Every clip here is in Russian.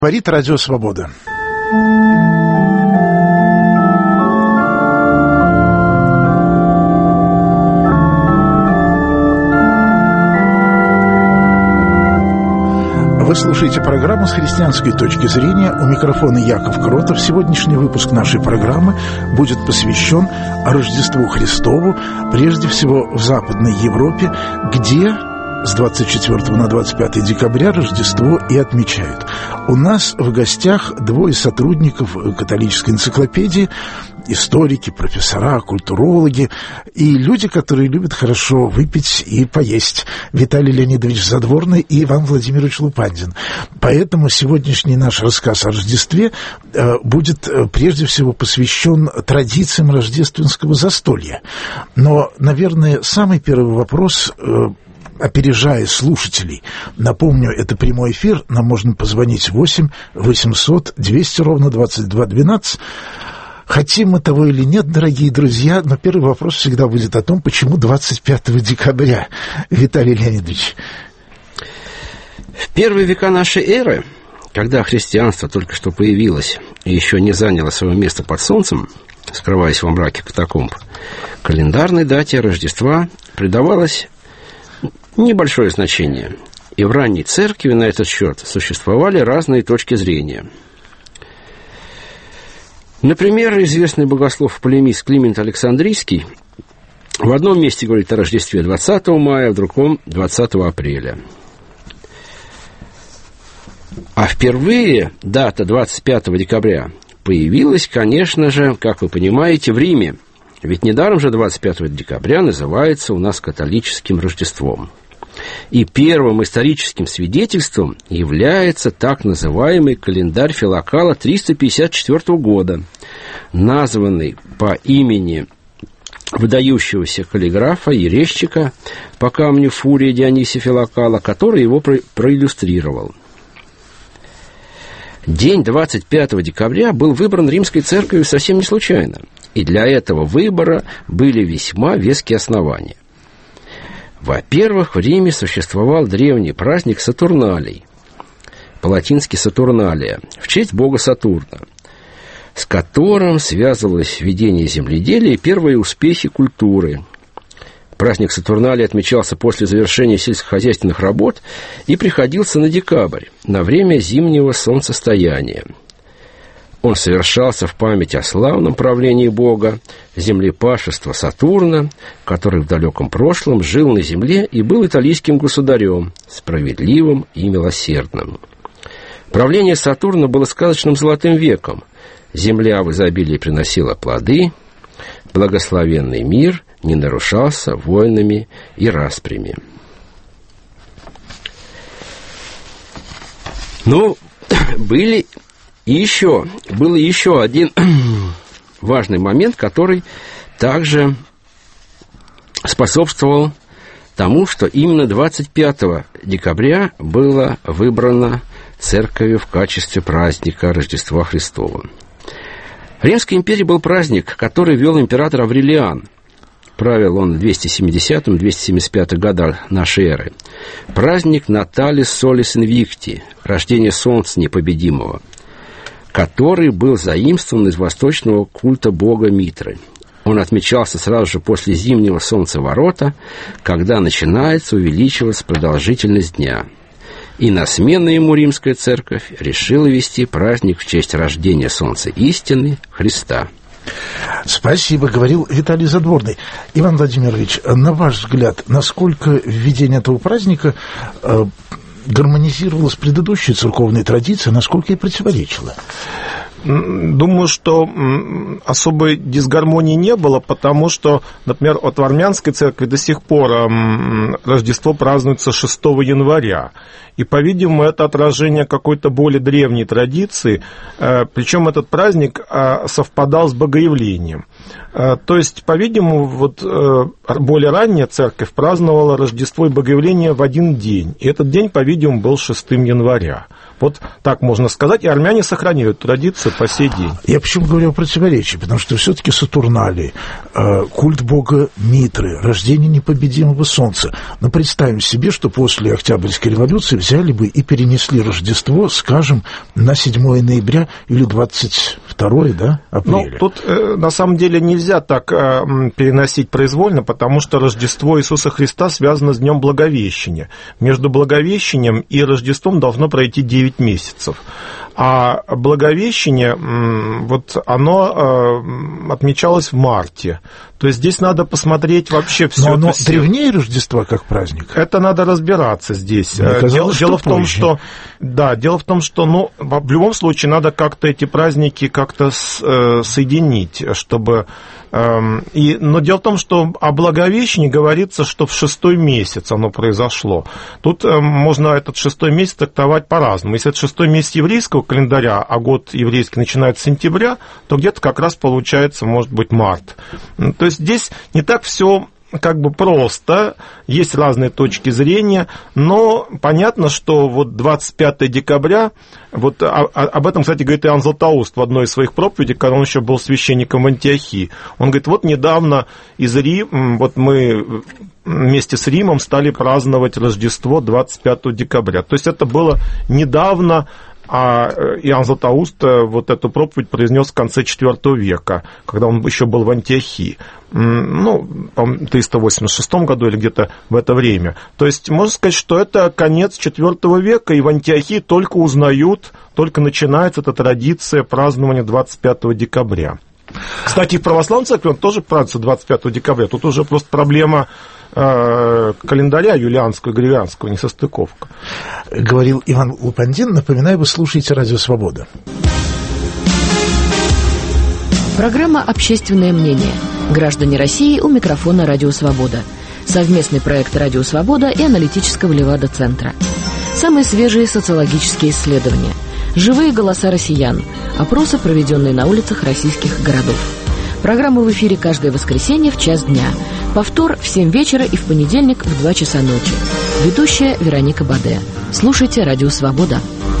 Говорит Радио Свобода. Вы слушаете программу «С христианской точки зрения». У микрофона Яков Кротов. Сегодняшний выпуск нашей программы будет посвящен Рождеству Христову, прежде всего в Западной Европе, где с 24 на 25 декабря Рождество и отмечают. У нас в гостях двое сотрудников католической энциклопедии, историки, профессора, культурологи и люди, которые любят хорошо выпить и поесть. Виталий Леонидович Задворный и Иван Владимирович Лупандин. Поэтому сегодняшний наш рассказ о Рождестве будет прежде всего посвящен традициям рождественского застолья. Но, наверное, самый первый вопрос, опережая слушателей, напомню, это прямой эфир, нам можно позвонить 8 800 200 ровно 22 12. Хотим мы того или нет, дорогие друзья, но первый вопрос всегда будет о том, почему 25 декабря, Виталий Леонидович. В первые века нашей эры, когда христианство только что появилось и еще не заняло свое место под солнцем, скрываясь во мраке катакомб, календарной дате Рождества придавалось небольшое значение, и в ранней церкви на этот счет существовали разные точки зрения. Например, известный богослов-полемист Климент Александрийский в одном месте говорит о Рождестве 20 мая, в другом 20 апреля. А впервые дата 25 декабря появилась, конечно же, как вы понимаете, в Риме. Ведь недаром же 25 декабря называется у нас католическим Рождеством. И первым историческим свидетельством является так называемый календарь Филокала 354 года, названный по имени выдающегося каллиграфа и резчика по камню Фурия Дионисия Филокала, который его проиллюстрировал. День 25 декабря был выбран Римской церковью совсем не случайно, и для этого выбора были весьма веские основания. Во-первых, в Риме существовал древний праздник Сатурналий, по-латински Сатурналия, в честь бога Сатурна, с которым связывалось ведение земледелия и первые успехи культуры. Праздник Сатурналия отмечался после завершения сельскохозяйственных работ и приходился на декабрь, на время зимнего солнцестояния. Он совершался в память о славном правлении бога, землепашества Сатурна, который в далеком прошлом жил на земле и был италийским государем, справедливым и милосердным. Правление Сатурна было сказочным золотым веком. Земля в изобилии приносила плоды, благословенный мир не нарушался войнами и распрями. Но был еще один важный момент, который также способствовал тому, что именно 25 декабря было выбрано церковью в качестве праздника Рождества Христова. В Римской империи был праздник, который вел император Аврелиан. Правил он в 270-275 годах нашей эры. Праздник Наталис Солис Инвикти, рождение Солнца Непобедимого, который был заимствован из восточного культа бога Митры. Он отмечался сразу же после зимнего солнцеворота, когда начинается увеличиваться продолжительность дня. И на смену ему Римская церковь решила вести праздник в честь рождения Солнца истины Христа. Спасибо, говорил Виталий Задворный. Иван Владимирович, на ваш взгляд, насколько введение этого праздника гармонизировало с предыдущей церковной традицией, насколько ей противоречило? Думаю, что особой дисгармонии не было, потому что, например, от в армянской церкви до сих пор Рождество празднуется 6 января. И, по-видимому, это отражение какой-то более древней традиции, причем этот праздник совпадал с Богоявлением. То есть, по-видимому, вот более ранняя церковь праздновала Рождество и Богоявление в один день. И этот день, по-видимому, был 6 января. Вот так можно сказать, и армяне сохранили эту традицию по сей день. Я почему говорю о противоречии, потому что все-таки Сатурналий, культ бога Митры, рождение непобедимого солнца. Но представим себе, что после Октябрьской революции взяли бы и перенесли Рождество, скажем, на 7 ноября или 22 апреля. Ну, тут на самом деле нельзя так переносить произвольно, потому что Рождество Иисуса Христа связано с Днем Благовещения. Между Благовещением и Рождеством должно пройти 9 месяцев. А Благовещение, вот оно отмечалось в марте. То есть здесь надо посмотреть вообще все. Но оно древнее Рождества как праздник? Это надо разбираться здесь. Дело в том, что ну, в любом случае надо как-то эти праздники как-то соединить, чтобы... Но дело в том, что о Благовещении говорится, что в 6-й месяц оно произошло. Тут можно этот 6-й месяц трактовать по-разному. Если это 6-й месяц еврейского календаря, а год еврейский начинается с сентября, то где-то как раз получается, может быть, март. То есть здесь не так все как бы просто, есть разные точки зрения, но понятно, что вот 25 декабря, вот об этом, кстати, говорит Иоанн Златоуст в одной из своих проповедей, когда он еще был священником в Антиохии. Он говорит, вот недавно из Рима, вот мы вместе с Римом стали праздновать Рождество 25 декабря. То есть это было недавно. А Иоанн Златоуст вот эту проповедь произнес в конце IV века, когда он еще был в Антиохии, ну, в 386 году или где-то в это время. То есть можно сказать, что это конец IV века, и в Антиохии только узнают, только начинается эта традиция празднования 25 декабря. Кстати, в православной церкви он тоже празднуется 25 декабря. Тут уже просто проблема календаря юлианского и григорианского, несостыковка. Говорил Иван Лупандин. Напоминаю, вы слушаете «Радио Свобода». Программа «Общественное мнение». Граждане России, у микрофона «Радио Свобода». Совместный проект «Радио Свобода» и аналитического Левада-центра. Самые свежие социологические исследования. Живые голоса россиян. Опросы, проведенные на улицах российских городов. Программа в эфире каждое воскресенье в час дня. Повтор в 7 вечера и в понедельник в 2 часа ночи. Ведущая Вероника Баде. Слушайте «Радио Свобода».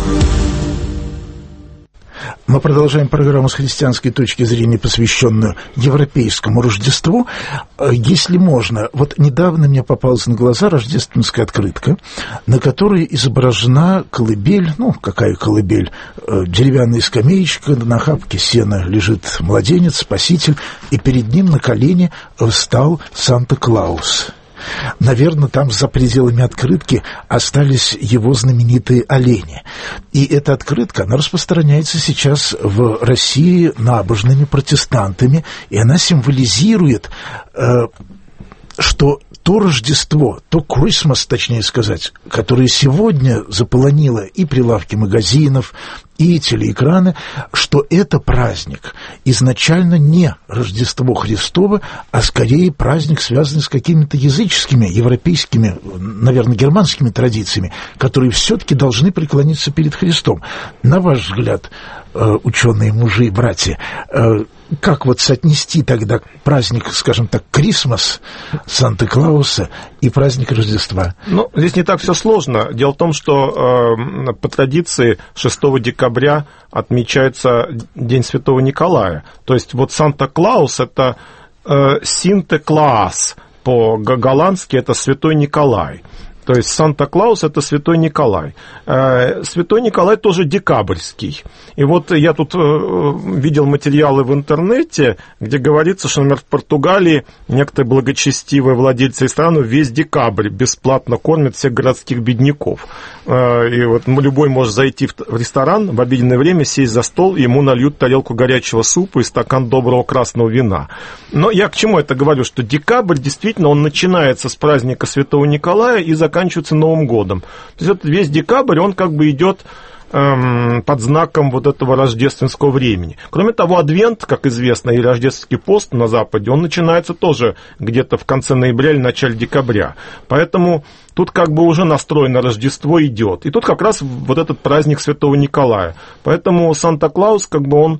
Мы продолжаем программу с христианской точки зрения, посвященную европейскому Рождеству. Если можно, вот недавно мне попалась на глаза рождественская открытка, на которой изображена колыбель, ну, какая колыбель, деревянная скамеечка, на охапке сена лежит младенец, спаситель, и перед ним на колени встал Санта-Клаус. Наверное, там за пределами открытки остались его знаменитые олени. И эта открытка, она распространяется сейчас в России набожными протестантами, и она символизирует, что то Рождество, то Christmas, точнее сказать, которое сегодня заполонило и прилавки магазинов, и телеэкраны, что это праздник изначально не Рождество Христово, а скорее праздник, связанный с какими-то языческими, европейскими, наверное, германскими традициями, которые все-таки должны преклониться перед Христом. На ваш взгляд, ученые, мужи и братья, как вот соотнести тогда праздник, скажем так, Крисмас Санта-Клауса и праздник Рождества? Ну, здесь не так все сложно. Дело в том, что по традиции 6 декабря отмечается День Святого Николая. То есть вот Санта-Клаус – это Синте-Клаас, по-голландски это Святой Николай. То есть Санта-Клаус – это Святой Николай. Святой Николай тоже декабрьский. И вот я тут видел материалы в интернете, где говорится, что, например, в Португалии некоторые благочестивые владельцы ресторана весь декабрь бесплатно кормят всех городских бедняков. И вот любой может зайти в ресторан в обеденное время, сесть за стол, и ему нальют тарелку горячего супа и стакан доброго красного вина. Но я к чему это говорю? Что декабрь действительно он начинается с праздника Святого Николая и заканчивается Новым годом. То есть весь декабрь, он как бы идет под знаком вот этого рождественского времени. Кроме того, Адвент, как известно, и рождественский пост на Западе, он начинается тоже где-то в конце ноября или начале декабря. Поэтому тут как бы уже настрой на Рождество идет. И тут как раз вот этот праздник Святого Николая. Поэтому Санта-Клаус, как бы он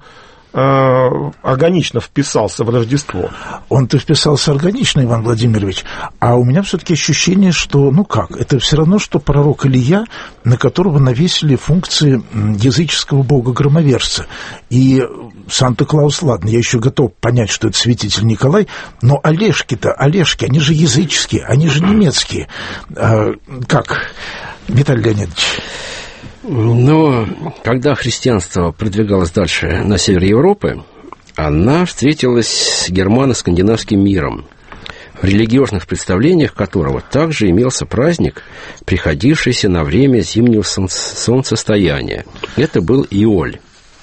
органично вписался в Рождество. Он-то вписался органично, Иван Владимирович, а у меня все-таки ощущение, что, это все равно, что пророк Илия, на которого навесили функции языческого бога-громоверца. И Санта-Клаус, ладно, я еще готов понять, что это святитель Николай, но Олежки, они же языческие, они же немецкие. Как, Виталий Леонидович? Но когда христианство продвигалось дальше на север Европы, она встретилась с германо-скандинавским миром, в религиозных представлениях которого также имелся праздник, приходившийся на время зимнего солнцестояния. Это был Иоль.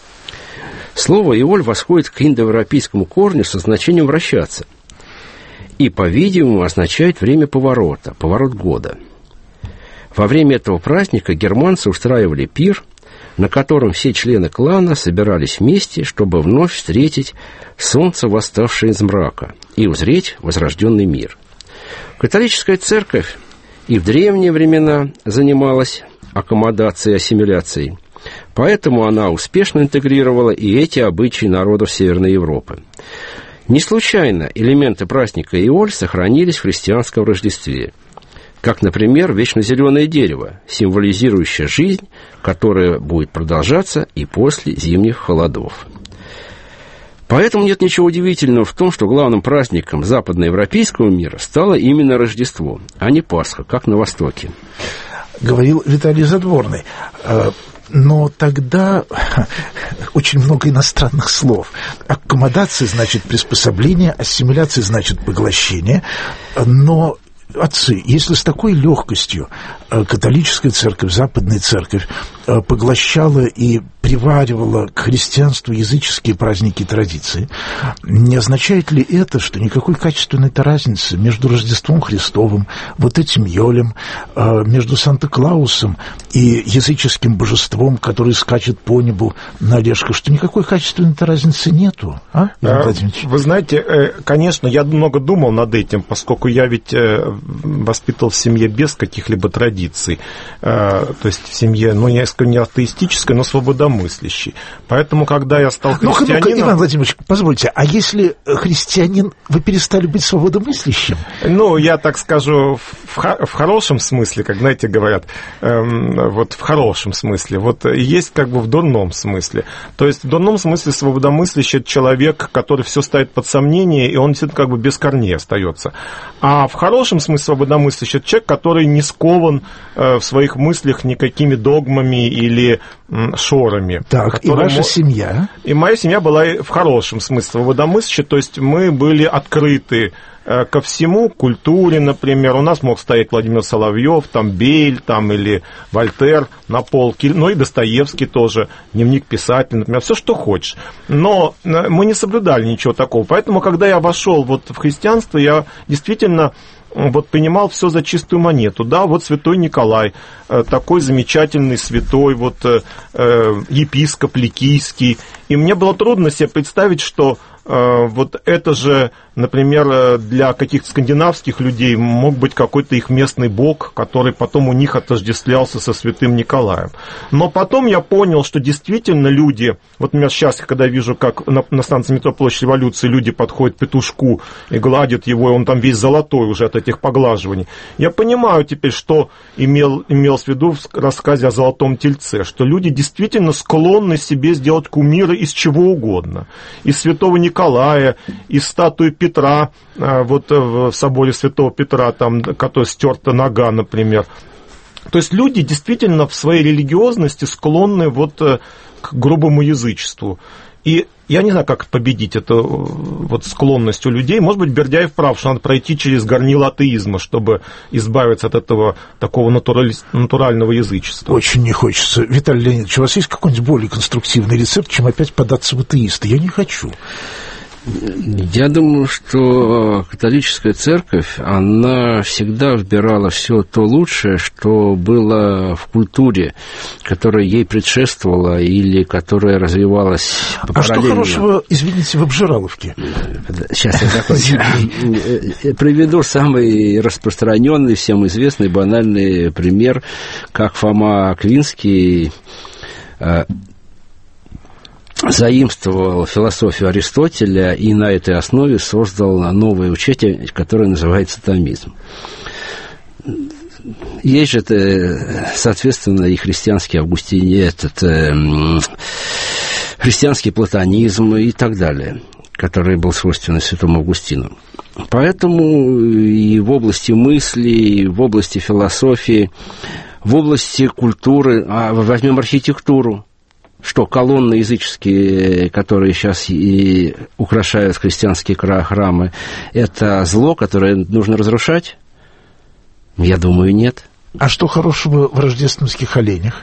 Слово «Иоль» восходит к индоевропейскому корню со значением «вращаться» и, по-видимому, означает время поворота, поворот года. Во время этого праздника германцы устраивали пир, на котором все члены клана собирались вместе, чтобы вновь встретить солнце, восставшее из мрака, и узреть возрожденный мир. Католическая церковь и в древние времена занималась аккомодацией и ассимиляцией, поэтому она успешно интегрировала и эти обычаи народов Северной Европы. Не случайно элементы праздника Иоль сохранились в христианском Рождестве, как, например, вечно зеленое дерево, символизирующее жизнь, которая будет продолжаться и после зимних холодов. Поэтому нет ничего удивительного в том, что главным праздником западноевропейского мира стало именно Рождество, а не Пасха, как на Востоке. Говорил Виталий Задворный. Но тогда очень много иностранных слов. Аккомодация значит приспособление, ассимиляция значит поглощение, но... Отцы, если с такой легкостью католическая церковь, западная церковь поглощала и приваривала к христианству языческие праздники и традиции, не означает ли это, что никакой качественной-то разницы между Рождеством Христовым, вот этим Йолем, между Санта-Клаусом и языческим божеством, который скачет по небу на Олежках, что никакой качественной-то разницы нету? Вы знаете, конечно, я много думал над этим, поскольку я ведь воспитывал в семье без каких-либо традиций, то есть в семье, я скажу, не атеистической, но свободомыслящей. Поэтому, когда я стал христианином... Ну-ка, Иван Владимирович, позвольте, а если христианин, вы перестали быть свободомыслящим? Я так скажу, в хорошем смысле, как, знаете, говорят, вот в хорошем смысле, вот есть как бы в дурном смысле. То есть в дурном смысле свободомыслящий человек, который все ставит под сомнение, и он действительно как бы без корней остается. А в хорошем смысле свободомыслящий человек, который не скован в своих мыслях никакими догмами или шорами. Так, и ваша семья? И моя семья была в хорошем смысле свободомыслящей, то есть мы были открыты ко всему, культуре, например. У нас мог стоять Владимир Соловьев, Бель, или Вольтер на полке, и Достоевский тоже, дневник писателя, например, все, что хочешь. Но мы не соблюдали ничего такого. Поэтому, когда я вошел в христианство, я действительно принимал все за чистую монету. Да, святой Николай, такой замечательный святой, епископ ликийский. И мне было трудно себе представить, что это же, например, для каких-то скандинавских людей мог быть какой-то их местный бог, который потом у них отождествлялся со святым Николаем. Но потом я понял, что действительно люди, например, сейчас, когда я вижу, как на станции метро Площадь Революции люди подходят к петушку и гладят его, и он там весь золотой уже от этих поглаживаний, я понимаю теперь, что имел в виду в рассказе о золотом тельце, что люди действительно склонны себе сделать кумира из чего угодно. Из святого Николая, из статуи Петра, в соборе святого Петра, которой стерта нога, например. То есть люди действительно в своей религиозности склонны к грубому язычеству. И я не знаю, как победить эту склонность у людей. Может быть, Бердяев прав, что надо пройти через горнило атеизма, чтобы избавиться от этого такого натурального язычества. Очень не хочется. Виталий Леонидович, у вас есть какой-нибудь более конструктивный рецепт, чем опять податься в атеисты? Я не хочу. Я думаю, что католическая церковь, она всегда вбирала все то лучшее, что было в культуре, которая ей предшествовала или которая развивалась параллельно. А что хорошего, извините, в обжираловке? Сейчас я закончу. Приведу самый распространенный, всем известный, банальный пример, как Фома Аквинский заимствовал философию Аристотеля и на этой основе создал новое учение, которое называется томизм. Есть же, соответственно, и христианский христианский платонизм и так далее, который был свойственен святому Августину. Поэтому и в области мысли, и в области философии, в области культуры, возьмем архитектуру, что колонны языческие, которые сейчас и украшают христианские храмы, это зло, которое нужно разрушать? Я думаю, нет. А что хорошего в рождественских оленях?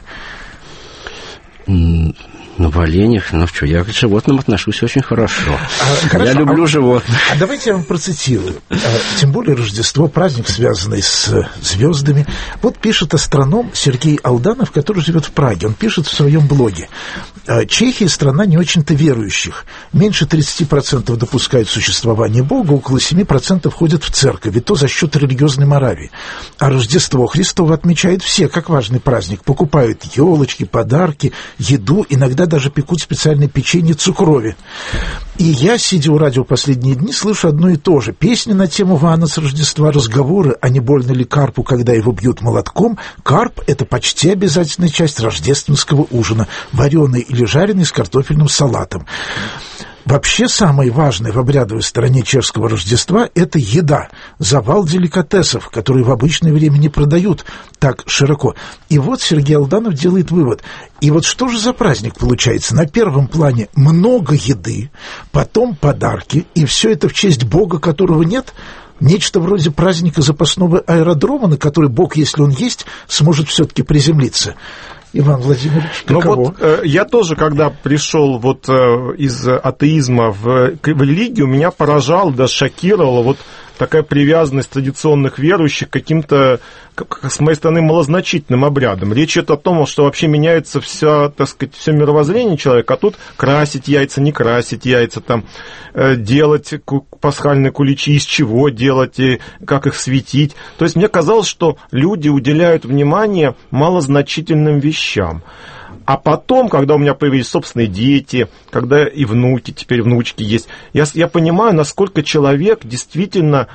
В оленях, я к животным отношусь очень хорошо. Я люблю животных. А давайте я вам процитирую. Тем более Рождество, праздник, связанный с звездами. Вот пишет астроном Сергей Алданов, который живет в Праге. Он пишет в своем блоге. Чехия – страна не очень-то верующих. Меньше 30% допускают существование Бога, около 7% ходят в церковь, и то за счет религиозной морали. А Рождество Христово отмечают все, как важный праздник. Покупают елочки, подарки, еду, иногда даже пекут специальное печенье цукрови. И я, сидя у радио последние дни, слышу одно и то же. Песни на тему Вана с Рождества, разговоры, а не больно ли карпу, когда его бьют молотком. Карп – это почти обязательная часть рождественского ужина, вареный или жареный с картофельным салатом. Вообще, самое важное в обрядовой стороне чешского Рождества – это еда, завал деликатесов, которые в обычное время не продают так широко. И вот Сергей Алданов делает вывод. И вот что же за праздник получается? На первом плане много еды, потом подарки, и все это в честь Бога, которого нет – нечто вроде праздника запасного аэродрома, на который Бог, если он есть, сможет все-таки приземлиться. Иван Владимирович, каково? Я тоже, когда пришел из атеизма в религию, меня поражало, даже шокировало такая привязанность традиционных верующих к каким-то, с моей стороны, малозначительным обрядам. Речь идет о том, что вообще меняется все мировоззрение человека, а тут красить яйца, не красить яйца, делать пасхальные куличи, из чего делать, и как их светить. То есть мне казалось, что люди уделяют внимание малозначительным вещам. А потом, когда у меня появились собственные дети, когда и внуки, теперь внучки есть, я понимаю, насколько человек действительно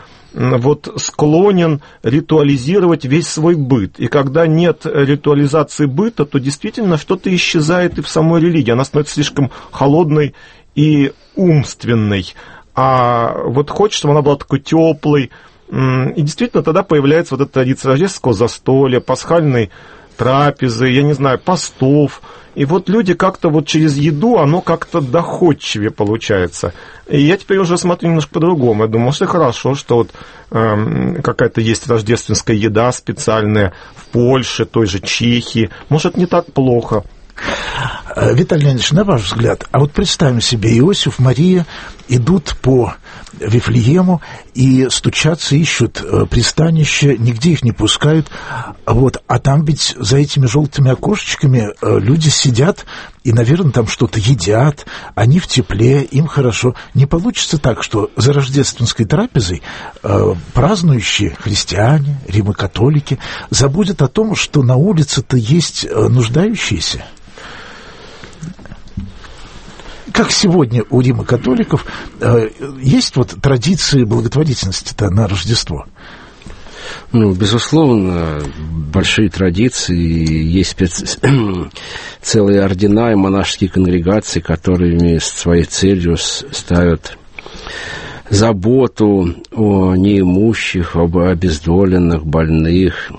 склонен ритуализировать весь свой быт. И когда нет ритуализации быта, то действительно что-то исчезает и в самой религии. Она становится слишком холодной и умственной. А хочется, чтобы она была такой теплой. И действительно тогда появляется эта традиция рождественского застолья, пасхальной трапезы, я не знаю, постов. И люди как-то через еду, оно как-то доходчивее получается. И я теперь уже смотрю немножко по-другому. Я думаю, что хорошо, что какая-то есть рождественская еда специальная в Польше, той же Чехии. Может, не так плохо. Виталий Леонидович, на ваш взгляд, а представим себе, Иосиф, Мария идут по Вифлеему и стучатся, ищут пристанище, нигде их не пускают, а там ведь за этими желтыми окошечками люди сидят и, наверное, там что-то едят, они в тепле, им хорошо. Не получится так, что за рождественской трапезой празднующие христиане, римокатолики забудут о том, что на улице-то есть нуждающиеся? Как сегодня у римокатоликов есть традиции благотворительности-то на Рождество? Безусловно, большие традиции, есть целые ордена и монашеские конгрегации, которыми своей целью ставят заботу о неимущих, об обездоленных, больных.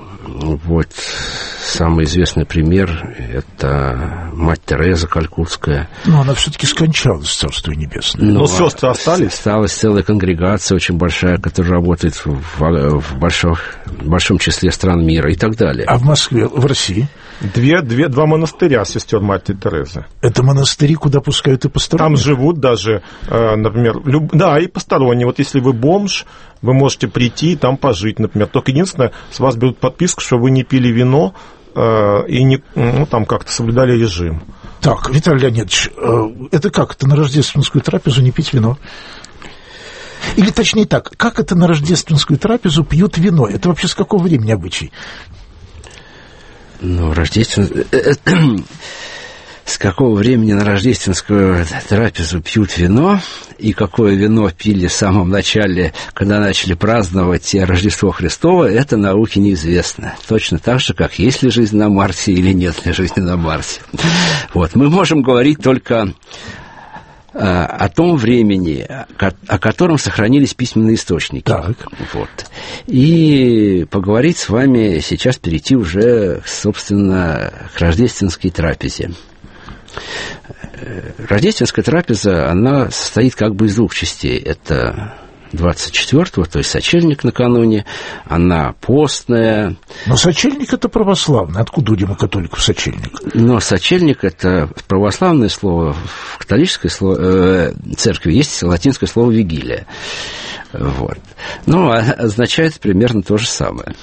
Самый известный пример – это мать Тереза Калькутская. Но она все-таки скончалась, Царство Небесное. Но сестры остались? Осталась целая конгрегация очень большая, которая работает в большом числе стран мира и так далее. А в Москве, в России? Два монастыря сестер Матери Терезы. Это монастыри, куда пускают и посторонние? Там живут даже, например, и посторонние. Если вы бомж, вы можете прийти и там пожить, например. Только единственное, с вас берут подписку, что вы не пили вино и не, там как-то соблюдали режим. Так, Виталий Леонидович, это как? Это на рождественскую трапезу не пить вино? Или точнее так, как это на рождественскую трапезу пьют вино? Это вообще с какого времени обычай? с какого времени на рождественскую трапезу пьют вино, и какое вино пили в самом начале, когда начали праздновать Рождество Христово, это науке неизвестно. Точно так же, как есть ли жизнь на Марсе или нет ли жизни на Марсе. Вот. Мы можем говорить только о том времени, о котором сохранились письменные источники. Так. Вот. И поговорить с вами сейчас, перейти уже, собственно, к рождественской трапезе. Рождественская трапеза, она состоит как бы из двух частей. Это 24-го, то есть сочельник накануне, она постная. Но сочельник – это православный. Откуда у римокатоликов сочельник? Но сочельник – это православное слово. В католической церкви есть латинское слово «вигилия». Вот. Ну, означает примерно то же самое.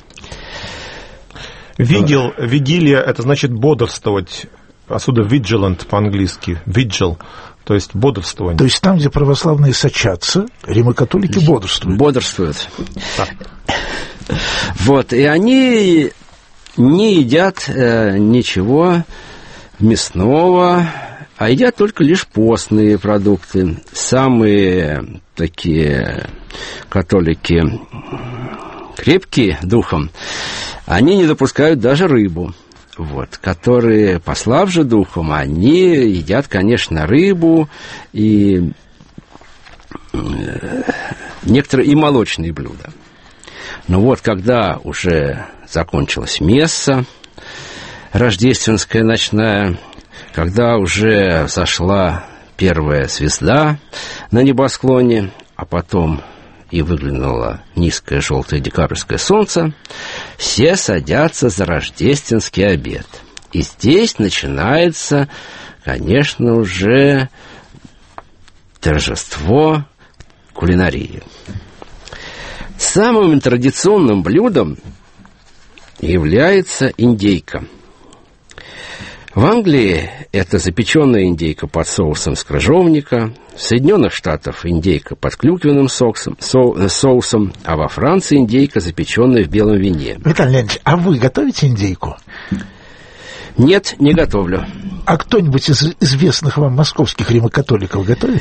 Вигилия – это значит бодрствовать. Отсюда vigilant по-английски. Vigil. То есть бодрствование. То есть там, где православные сочатся, римокатолики бодрствуют. Бодрствуют. Да. Вот. И они не едят ничего мясного, а едят только лишь постные продукты. Самые такие католики крепкие духом, они не допускают даже рыбу. Вот, которые послабже духом, они едят, конечно, рыбу и некоторые и молочные блюда. Но вот, когда уже закончилась месса рождественская ночная, когда уже взошла первая звезда на небосклоне, а потом и выглянуло низкое желтое декабрьское солнце, все садятся за рождественский обед. И здесь начинается, конечно, уже торжество кулинарии. Самым традиционным блюдом является индейка. В Англии это запеченная индейка под соусом с крыжовника, в Соединенных Штатах индейка под клюквенным соусом, а во Франции индейка, запеченная в белом вине. Виталий Леонидович, а вы готовите индейку? Нет, не готовлю. А кто-нибудь из известных вам московских римокатоликов готовит?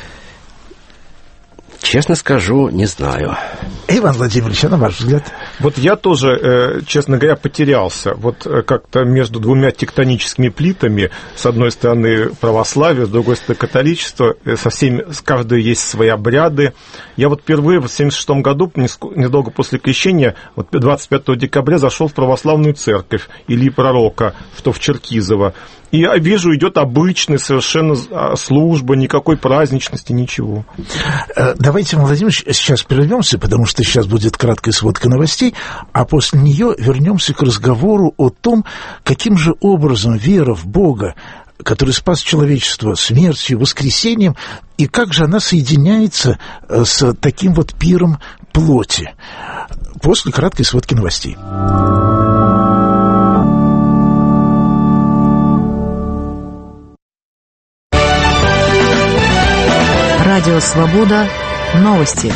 Честно скажу, не знаю. Иван Владимирович, а на ваш взгляд? Вот я тоже, честно говоря, потерялся. Вот как-то между двумя тектоническими плитами. С одной стороны православие, с другой стороны католичество. С каждой есть свои обряды. Я вот впервые в 1976 году, недолго после крещения, вот 25 декабря зашел в православную церковь Ильи Пророка, что в Черкизово. И я вижу, идет обычная совершенно служба, никакой праздничности, ничего. Давайте, Владимир, сейчас прервемся, потому что сейчас будет краткая сводка новостей, а после нее вернемся к разговору о том, каким же образом вера в Бога, который спас человечество смертью, воскресением, и как же она соединяется с таким вот пиром плоти. После краткой сводки новостей. Радио «Свобода». Новости.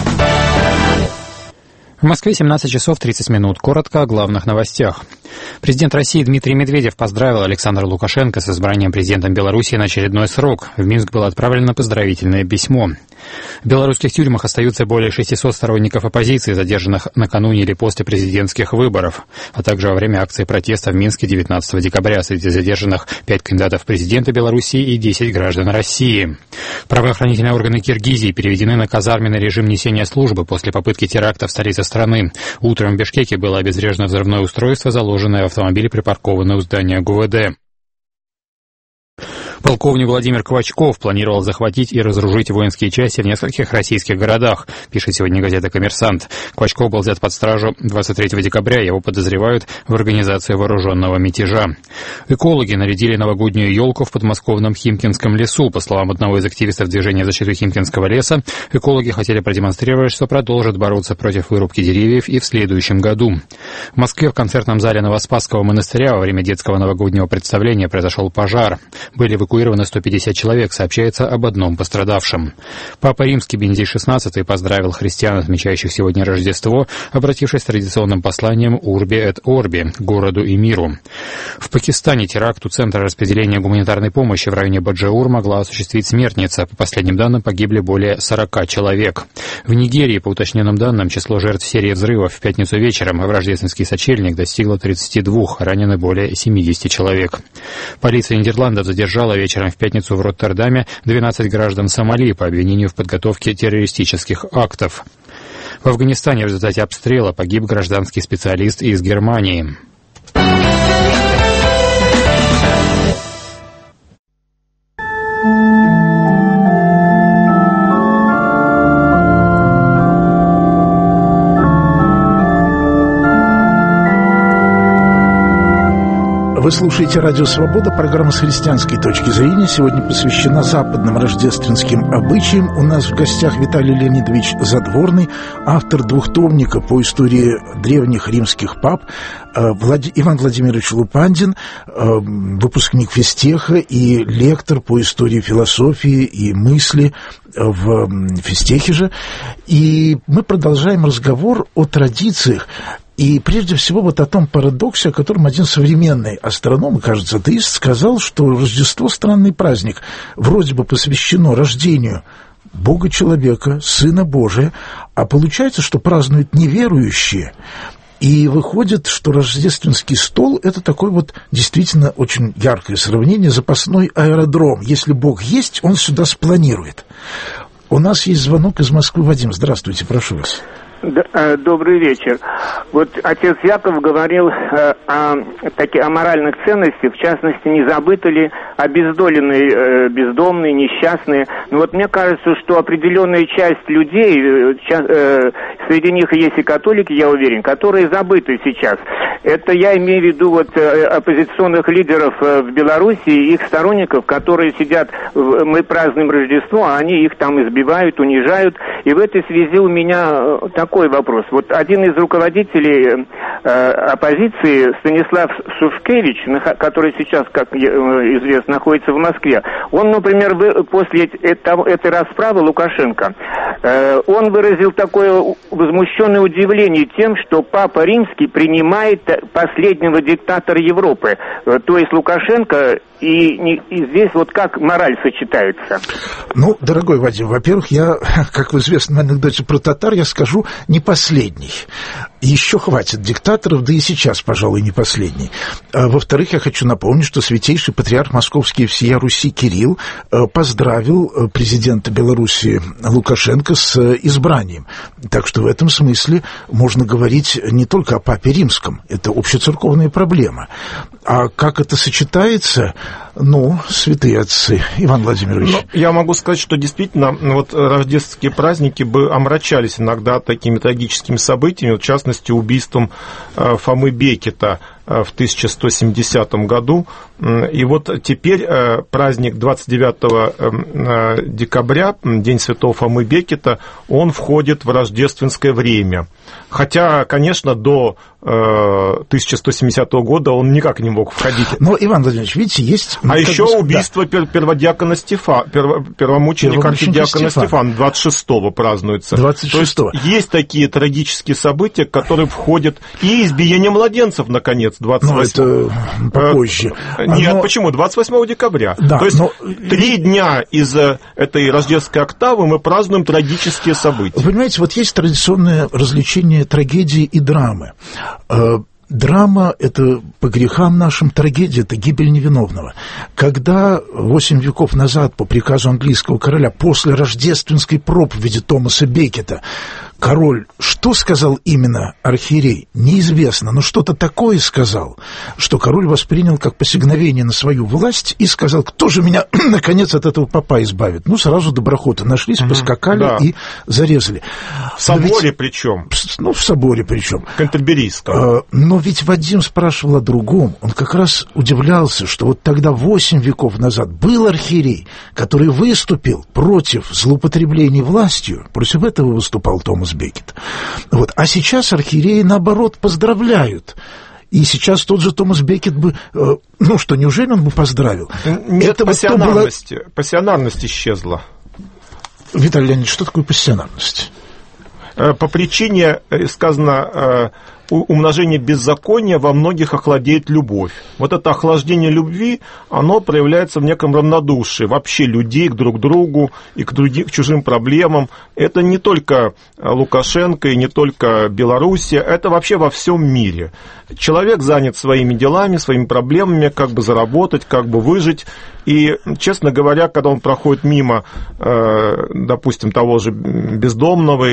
В Москве 17 часов 30 минут. Коротко о главных новостях. Президент России Дмитрий Медведев поздравил Александра Лукашенко с избранием президентом Беларуси на очередной срок. В Минск было отправлено поздравительное письмо. В белорусских тюрьмах остаются более 600 сторонников оппозиции, задержанных накануне или после президентских выборов, а также во время акции протеста в Минске 19 декабря. Среди задержанных 5 кандидатов в президенты Беларуси и 10 граждан России. Правоохранительные органы Киргизии переведены на казарменный режим несения службы после попытки теракта в столице страны. Утром в Бишкеке было обезврежено взрывное устройство, заложенное в автомобиле, припаркованное у здания ГУВД. Полковник Владимир Квачков планировал захватить и разоружить воинские части в нескольких российских городах, пишет сегодня газета «Коммерсант». Квачков был взят под стражу 23 декабря, его подозревают в организации вооруженного мятежа. Экологи нарядили новогоднюю елку в подмосковном Химкинском лесу. По словам одного из активистов движения защиты Химкинского леса, экологи хотели продемонстрировать, что продолжат бороться против вырубки деревьев и в следующем году. В Москве в концертном зале Новоспасского монастыря во время детского новогоднего представления произошел пожар. Были эвакуированы эвакуировано 150 человек, сообщается об одном пострадавшем. Папа Римский Бенедикт XVI поздравил христиан, отмечающих сегодня Рождество, обратившись с традиционным посланием «Урби эт Орби» — городу и миру. В Пакистане теракт у Центра распределения гуманитарной помощи в районе Баджаур могла осуществить смертница. По последним данным, погибли более 40 человек. В Нигерии, по уточненным данным, число жертв серии взрывов в пятницу вечером в рождественский сочельник достигло 32, ранены более 70 человек. Полиция Нидерландов задержала вечером в пятницу в Роттердаме 12 граждан Сомали по обвинению в подготовке террористических актов. В Афганистане в результате обстрела погиб гражданский специалист из Германии. Вы слушаете «Радио Свобода», программа с христианской точки зрения. Сегодня посвящена западным рождественским обычаям. У нас в гостях Виталий Леонидович Задворный, автор двухтомника по истории древних римских пап, Иван Владимирович Лупандин, выпускник физтеха и лектор по истории философии и мысли в физтехе же. И мы продолжаем разговор о традициях. И прежде всего вот о том парадоксе, о котором один современный астроном, кажется, атеист, сказал, что Рождество — странный праздник, вроде бы посвящено рождению Бога-человека, Сына Божия, а получается, что празднуют неверующие. И выходит, что рождественский стол — это такой вот действительно очень яркое сравнение, запасной аэродром. Если Бог есть, Он сюда спланирует. У нас есть звонок из Москвы. Вадим, здравствуйте, прошу вас. Добрый вечер. Вот отец Яков говорил о моральных ценностях, в частности, не забыты ли обездоленные, бездомные, несчастные. Но вот мне кажется, что определенная часть людей, среди них есть и католики, я уверен, которые забыты сейчас. Это я имею в виду вот оппозиционных лидеров в Беларуси, их сторонников, которые сидят, мы празднуем Рождество, а они их там избивают, унижают. И в этой связи у меня такой вопрос. Вот один из руководителей оппозиции, Станислав Сушкевич, который сейчас, как известно, находится в Москве, он, например, после этой расправы Лукашенко, он выразил такое возмущенное удивление тем, что Папа Римский принимает последнего диктатора Европы, то есть Лукашенко, и здесь вот как мораль сочетается? Ну, дорогой Вадим, во-первых, я, как в известном анекдоте про татар, я скажу, не последний. Еще хватит диктаторов, да и сейчас, пожалуй, не последний. Во-вторых, я хочу напомнить, что святейший патриарх Московский и всея Руси Кирилл поздравил президента Беларуси Лукашенко с избранием. Так что в этом смысле можно говорить не только о Папе Римском. Это общецерковная проблема. А как это сочетается? Ну, святые отцы. Иван Владимирович. Я могу сказать, что действительно вот рождественские праздники бы омрачались иногда такими трагическими событиями, в частности, убийством Фомы Беккета в 1170 году. И вот теперь праздник 29 декабря, День Святого Фомы Беккета, он входит в рождественское время. Хотя, конечно, до 1170 года он никак не мог входить. Но, Иван Владимирович, видите, есть... А еще убийство перводиакона Стефана, первомученика архидиакона Стефана 26-го празднуется. 26-го. То есть есть такие трагические события, которые входят, и избиение младенцев, наконец, 28-го. Ну, это попозже. Нет, почему? 28 декабря. Да, то есть 3 дня из этой рождественской октавы мы празднуем трагические события. Вы понимаете, вот есть традиционное развлечение трагедии и драмы. Драма — это по грехам нашим, трагедия — это гибель невиновного. Когда 8 веков назад по приказу английского короля после рождественской проповеди Томаса Беккета король, что сказал именно архиерей, неизвестно, но что-то такое сказал, что король воспринял как посягновение на свою власть и сказал, кто же меня, наконец, от этого попа избавит. Ну, сразу доброхоты нашлись, поскакали и зарезали. В соборе причем. Ну, в соборе причем. Кантерберийском. Но ведь Вадим спрашивал о другом. Он как раз удивлялся, что вот тогда 8 веков назад был архиерей, который выступил против злоупотреблений властью, против этого выступал Томас Беккет. Вот. А сейчас архиереи, наоборот, поздравляют И сейчас тот же Томас Беккет бы, что, неужели он бы поздравил? Нет, пассионарность исчезла. Виталий Леонидович, что такое пассионарность? По причине, сказано, умножения беззакония во многих охладеет любовь. Вот это охлаждение любви, оно проявляется в неком равнодушии вообще людей друг к другу и к чужим проблемам. Это не только Лукашенко и не только Белоруссия, это вообще во всем мире. Человек занят своими делами, своими проблемами, как бы заработать, как бы выжить. И, честно говоря, когда он проходит мимо, допустим, того же бездомного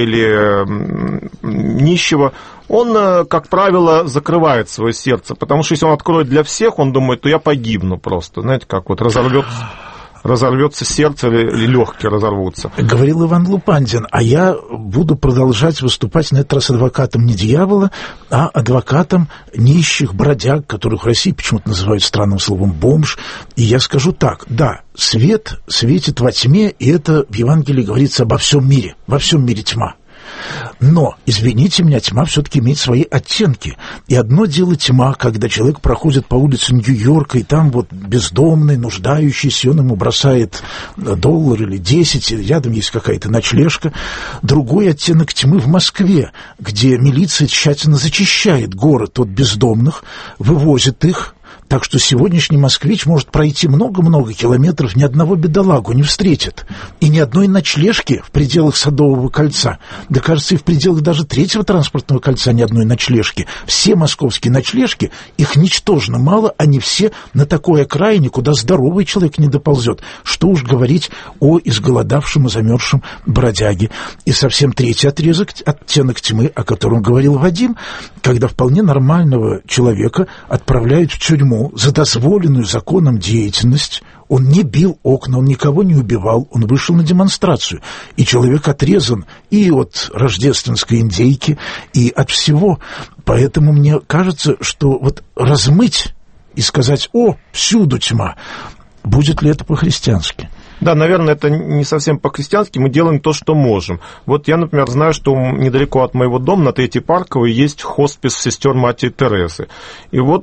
или нищего, он, как правило, закрывает свое сердце, потому что если он откроет для всех, он думает, то я погибну просто, знаете, как вот разорвется сердце или легкие разорвутся. Говорил Иван Лупандин, а я буду продолжать выступать на этот раз адвокатом не дьявола, а адвокатом нищих бродяг, которых в России почему-то называют странным словом бомж. И я скажу так, да, свет светит во тьме, и это в Евангелии говорится обо всем мире. Во всем мире тьма. Но, извините меня, тьма все-таки имеет свои оттенки. И одно дело тьма, когда человек проходит по улице Нью-Йорка, и там вот бездомный, нуждающийся, он ему бросает $1 или 10, и рядом есть какая-то ночлежка. Другой оттенок тьмы в Москве, где милиция тщательно зачищает город от бездомных, вывозит их. Так что сегодняшний москвич может пройти много-много километров, ни одного бедолагу не встретит. И ни одной ночлежки в пределах Садового кольца. Да, кажется, и в пределах даже 3-го транспортного кольца ни одной ночлежки. Все московские ночлежки, их ничтожно мало, они все на такой окраине, куда здоровый человек не доползет. Что уж говорить о изголодавшем и замерзшем бродяге. И совсем третий оттенок тьмы, о котором говорил Вадим, когда вполне нормального человека отправляют в тюрьму за дозволенную законом деятельность. Он не бил окна, он никого не убивал, он вышел на демонстрацию. И человек отрезан и от рождественской индейки, и от всего. Поэтому мне кажется, что вот размыть и сказать: «О, всюду тьма», будет ли это по-христиански? Да, наверное, это не совсем по-христиански, мы делаем то, что можем. Вот я, например, знаю, что недалеко от моего дома, на Третьей Парковой, есть хоспис сестер Матери Терезы. И вот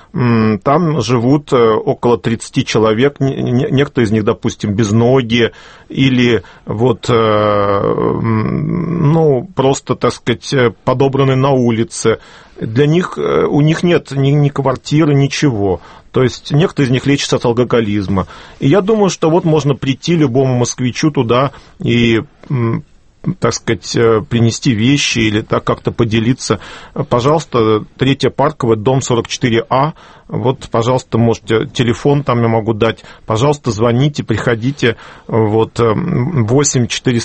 там живут около 30 человек, некоторые из них, допустим, безногие, или вот, просто, так сказать, подобраны на улице. Для них, у них нет ни квартиры, ничего. То есть некоторые из них лечатся от алкоголизма. И я думаю, что вот можно прийти любому москвичу туда и, так сказать, принести вещи или так как-то поделиться. Пожалуйста, Третья Парковая, дом 44А. Вот, пожалуйста, можете, телефон там я могу дать. Пожалуйста, звоните, приходите. Вот, 8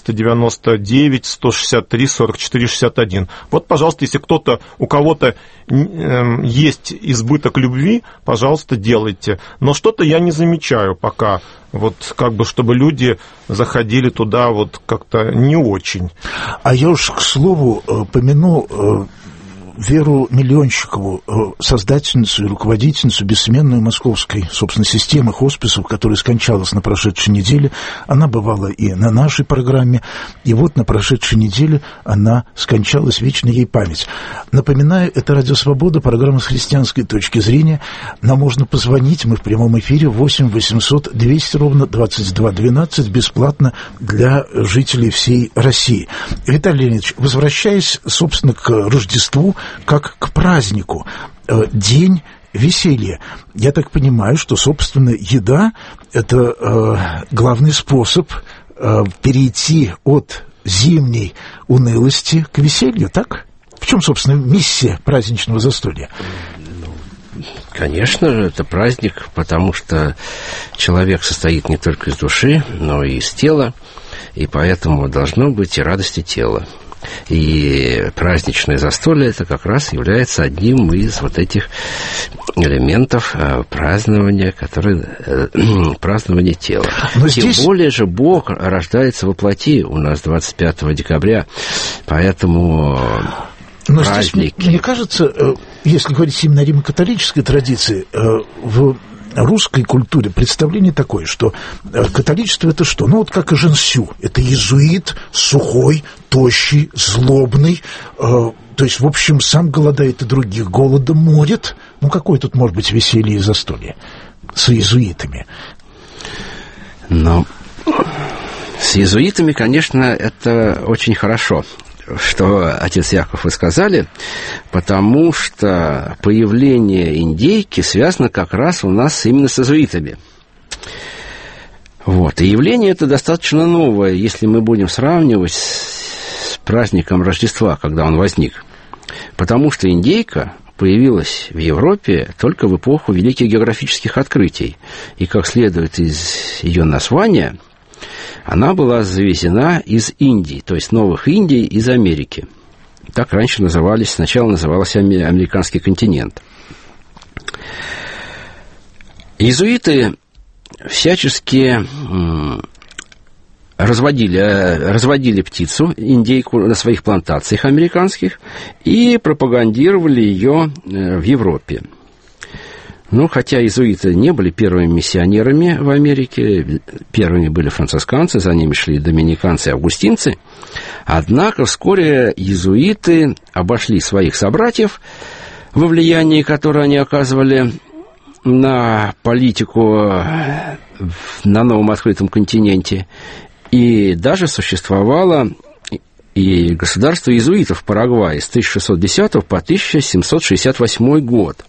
499 163 44 61. Вот, пожалуйста, если у кого-то есть избыток любви, пожалуйста, делайте. Но что-то я не замечаю пока. Вот, как бы, чтобы люди заходили туда вот как-то не очень. А я уж, к слову, помяну Веру Миллионщикову, создательницу и руководительницу бессменной московской, собственно, системы хосписов, которая скончалась на прошедшей неделе. Она бывала и на нашей программе, и вот на прошедшей неделе она скончалась, вечная ей память. Напоминаю, это «Радио Свобода», программа с христианской точки зрения. Нам можно позвонить, мы в прямом эфире, 8 800 200 ровно 22 12, бесплатно для жителей всей России. Виталий Леонидович, возвращаясь, собственно, к Рождеству, как к празднику, день веселья. Я так понимаю, что, собственно, еда – это главный способ перейти от зимней унылости к веселью, так? В чем, собственно, миссия праздничного застолья? Конечно, это праздник, потому что человек состоит не только из души, но и из тела, и поэтому должно быть и радости тела. И праздничное застолье это как раз является одним из вот этих элементов празднования, празднования тела. Но тем более же Бог рождается во плоти у нас 25 декабря, поэтому но праздники... Здесь, мне кажется, если говорить именно о римо-католической традиции, в русской культуре представление такое, что католичество это что? Ну вот как и Жан Сю, это иезуит, сухой, тощий, злобный, То есть, в общем, сам голодает и других голодом морит. Ну, какое тут может быть веселье и застолье с иезуитами? Ну, с иезуитами, конечно, это очень хорошо, что, отец Яков, вы сказали, потому что появление индейки связано как раз у нас именно с иезуитами. Вот. И явление это достаточно новое, если мы будем сравнивать с праздником Рождества, когда он возник. Потому что индейка появилась в Европе только в эпоху великих географических открытий. И, как следует из ее названия, она была завезена из Индии, то есть Новых Индий из Америки. Так раньше сначала назывался американский континент. Иезуиты всячески разводили птицу, индейку, на своих плантациях американских и пропагандировали ее в Европе. Ну, хотя иезуиты не были первыми миссионерами в Америке, первыми были францисканцы, за ними шли доминиканцы и августинцы, однако вскоре иезуиты обошли своих собратьев во влиянии, которое они оказывали на политику на новом открытом континенте. И даже существовало и государство иезуитов в Парагвае с 1610 по 1768 год.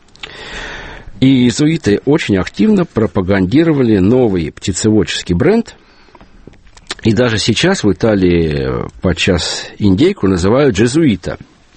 И иезуиты очень активно пропагандировали новый птицеводческий бренд. И даже сейчас в Италии подчас индейку называют джезуита.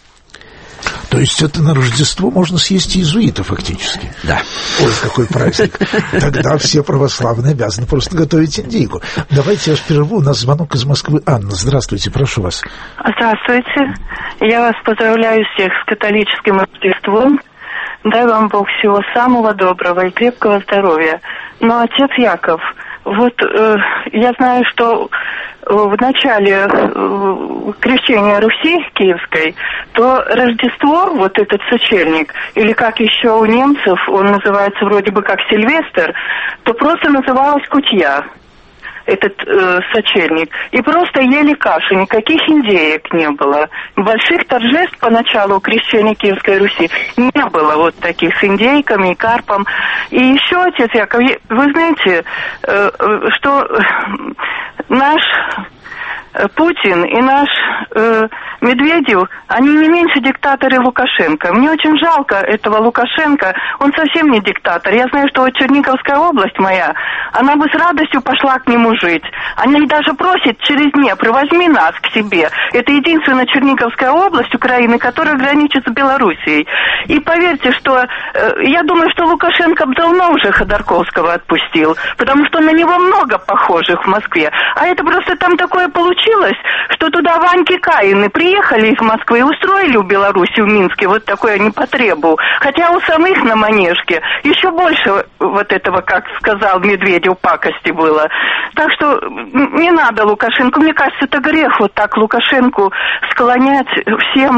То есть это на Рождество можно съесть иезуита фактически? Да. Ой, какой праздник. Тогда все православные обязаны просто готовить индейку. Давайте я прерву. У нас звонок из Москвы. Анна, здравствуйте, прошу вас. Здравствуйте. Я вас поздравляю всех с католическим Рождеством. Дай вам Бог всего самого доброго и крепкого здоровья. Но, отец Яков, вот я знаю, что в начале крещения Руси Киевской, то Рождество, вот этот сочельник, или как еще у немцев, он называется вроде бы как Сильвестр, то просто называлось кутья, этот сочельник. И просто ели кашу, никаких индеек не было. Больших торжеств поначалу крещения Киевской Руси не было вот таких с индейками и карпом. И еще, отец Яков, вы знаете, что наш Путин и наш Медведев, они не меньше диктаторы Лукашенко. Мне очень жалко этого Лукашенко. Он совсем не диктатор. Я знаю, что вот Черниговская область моя, она бы с радостью пошла к нему жить. Они даже просят через Днепр: возьми нас к себе. Это единственная Черниговская область Украины, которая граничит с Белоруссией. И поверьте, что я думаю, что Лукашенко давно уже Ходорковского отпустил, потому что на него много похожих в Москве. А это просто там такое получилось, что туда Ваньки Каины приехали из Москвы и устроили в Беларуси, в Минске, вот такое непотребу. Хотя у самих на Манежке еще больше вот этого, как сказал Медведев, пакости было. Так что не надо Лукашенко. Мне кажется, это грех вот так Лукашенку склонять всем.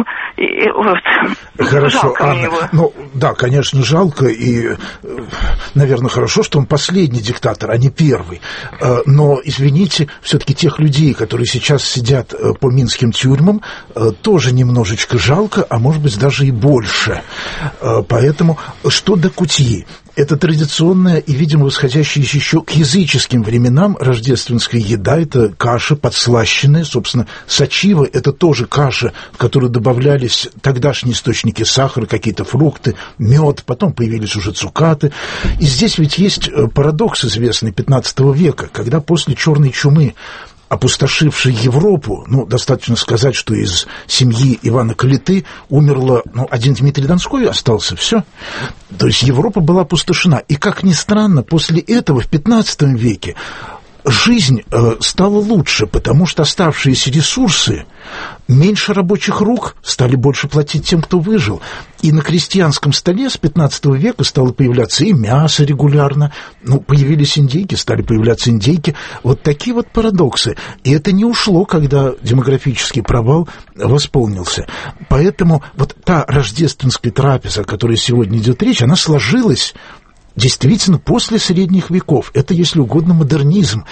Хорошо, жалко Анна. его. Ну, да, конечно, жалко. И, наверное, хорошо, что он последний диктатор, а не первый. Но, извините, все-таки тех людей, которые сейчас сидят по минским тюрьмам, тоже немножечко жалко, а может быть даже и больше. Поэтому что до кутьи? Это традиционная и, видимо, восходящая еще к языческим временам рождественская еда. Это каша подслащенная, собственно, сачива – это тоже каша, в которую добавлялись тогдашние источники сахара, какие-то фрукты, мед, потом появились уже цукаты. И здесь ведь есть парадокс известный XV века, когда после черной чумы, опустошившей Европу, достаточно сказать, что из семьи Ивана Калиты умерло, один Дмитрий Донской остался, все. То есть Европа была опустошена. И, как ни странно, после этого в XV веке жизнь стала лучше, потому что оставшиеся ресурсы, меньше рабочих рук, стали больше платить тем, кто выжил. И на крестьянском столе с XV века стало появляться и мясо регулярно, появились индейки, стали появляться индейки. Вот такие вот парадоксы. И это не ушло, когда демографический провал восполнился. Поэтому вот та рождественская трапеза, о которой сегодня идет речь, она сложилась действительно после средних веков. Это, если угодно, модернизм.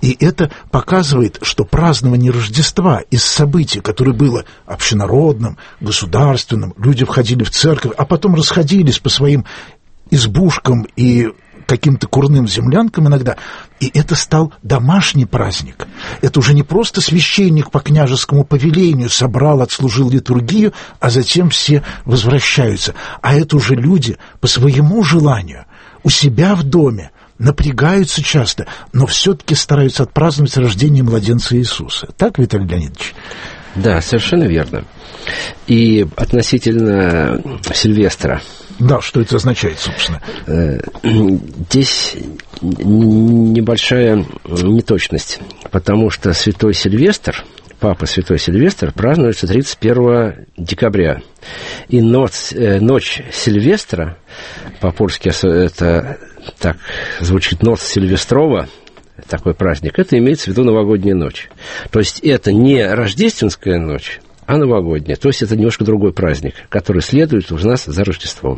И это показывает, что празднование Рождества из событий, которое было общенародным, государственным, люди входили в церковь, а потом расходились по своим избушкам и каким-то курным землянкам иногда, и это стал домашний праздник. Это уже не просто священник по княжескому повелению собрал, отслужил литургию, а затем все возвращаются. А это уже люди по своему желанию, у себя в доме, напрягаются часто, но все-таки стараются отпраздновать рождение младенца Иисуса. Так, Виталий Леонидович? Да, совершенно верно. И относительно Сильвестра. Да, что это означает, собственно? Здесь небольшая неточность, потому что Святой Сильвестр, Папа Святой Сильвестр, празднуется 31 декабря. И ночь Сильвестра, по-польски это так звучит, ночь Сильвестрова, такой праздник, это имеется в виду новогодняя ночь. То есть это не рождественская ночь, а новогодняя. То есть это немножко другой праздник, который следует у нас за Рождеством.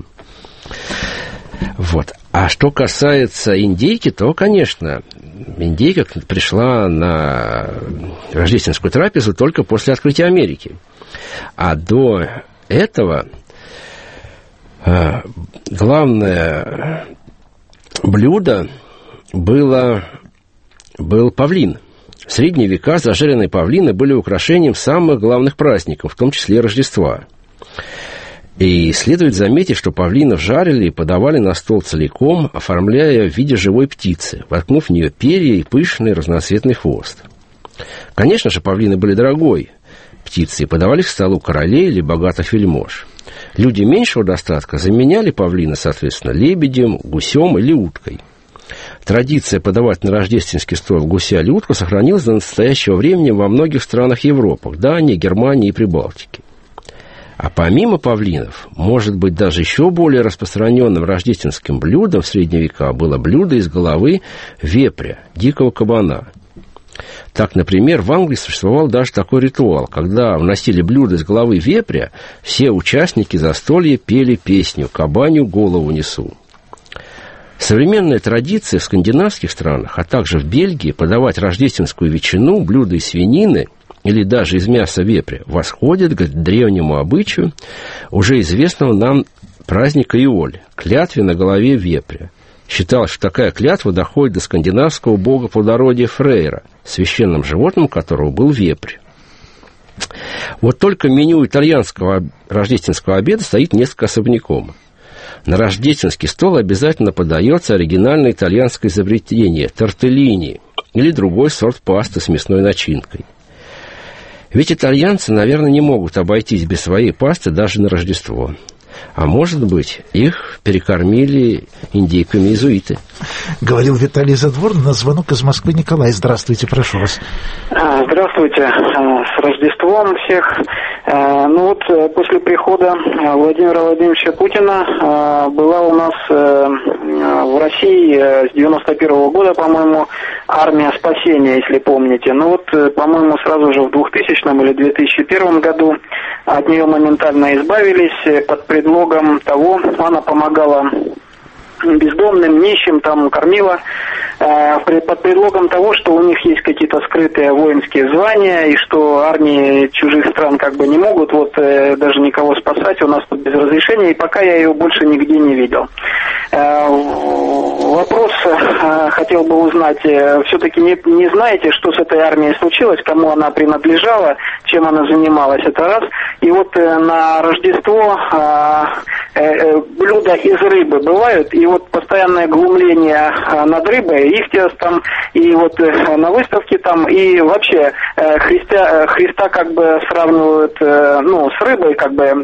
Вот. А что касается индейки, то, конечно, индейка пришла на рождественскую трапезу только после открытия Америки. А до этого главное блюдо был павлин. В средние века зажаренные павлины были украшением самых главных праздников, в том числе Рождества. И следует заметить, что павлинов жарили и подавали на стол целиком, оформляя в виде живой птицы, воткнув в нее перья и пышный разноцветный хвост. Конечно же, павлины были дорогой птицей и подавались к столу королей или богатых вельмож. Люди меньшего достатка заменяли павлина, соответственно, лебедем, гусем или уткой. Традиция подавать на рождественский стол гуся или утку сохранилась до настоящего времени во многих странах Европы, Дании, Германии и Прибалтики. А помимо павлинов, может быть, даже еще более распространенным рождественским блюдом в средние века было блюдо из головы вепря, дикого кабана. Так, например, в Англии существовал даже такой ритуал, когда вносили блюдо из головы вепря, все участники застолья пели песню «Кабанью голову несу». Современная традиция в скандинавских странах, а также в Бельгии подавать рождественскую ветчину, блюда из свинины или даже из мяса вепря восходит к древнему обычаю уже известного нам праздника Иоль, клятве на голове вепря. Считалось, что такая клятва доходит до скандинавского бога плодородия Фрейра, священным животным которого был вепрь. Вот только меню итальянского рождественского обеда стоит несколько особняком. На рождественский стол обязательно подается оригинальное итальянское изобретение – тортеллини или другой сорт пасты с мясной начинкой. Ведь итальянцы, наверное, не могут обойтись без своей пасты даже на Рождество. А может быть, их перекормили индейками иезуиты. Говорил Виталий Задворный. На звонок из Москвы Николай. Здравствуйте, прошу вас. Здравствуйте. С Рождеством всех. Ну вот, после прихода Владимира Владимировича Путина была у нас в России с 91 года, по-моему, армия спасения, если помните. Ну вот, по-моему, сразу же в 2000 или 2001 году от нее моментально избавились под предлогом того, она помогала бездомным, нищим, там кормила, под предлогом того, что у них есть какие-то скрытые воинские звания, и что армии чужих стран как бы не могут даже никого спасать, у нас тут без разрешения, и пока я ее больше нигде не видел. Вопрос хотел бы узнать, все-таки не знаете, что с этой армией случилось, кому она принадлежала, чем она занималась, это раз. И вот на Рождество блюда из рыбы бывают, и вот постоянное глумление над рыбой, ихтиос там, и вот на выставке там, и вообще Христа как бы сравнивают, с рыбой, как бы,